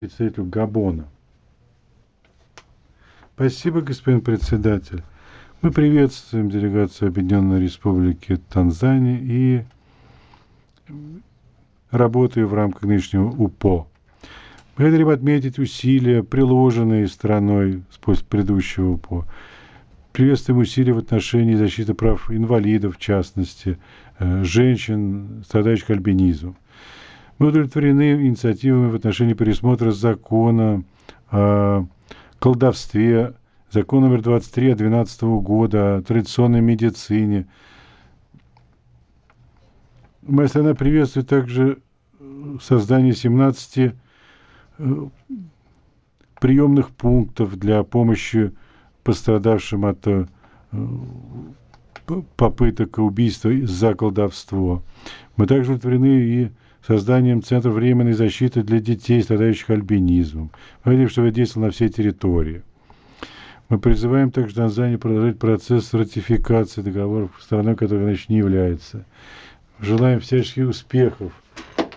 Представителю Габона. Спасибо, господин председатель. Мы приветствуем делегацию Объединенной Республики Танзания и работаю в рамках нынешнего УПО. Мы хотели бы отметить усилия, приложенные страной после предыдущего УПО. Приветствуем усилия в отношении защиты прав инвалидов, в частности, женщин, страдающих альбинизмом. Мы удовлетворены инициативами в отношении пересмотра закона о колдовстве, закон номер 23 от 2012 года о традиционной медицине. Моя страна приветствует также создание 17 приемных пунктов для помощи пострадавшим от попыток убийства за колдовство. Мы также удовлетворены и созданием Центра временной защиты для детей, страдающих альбинизмом. Мы хотим, чтобы это действовало на всей территории. Мы призываем также Танзанию продолжать процесс ратификации договоров с страной, которая, значит, не является. Желаем всяческих успехов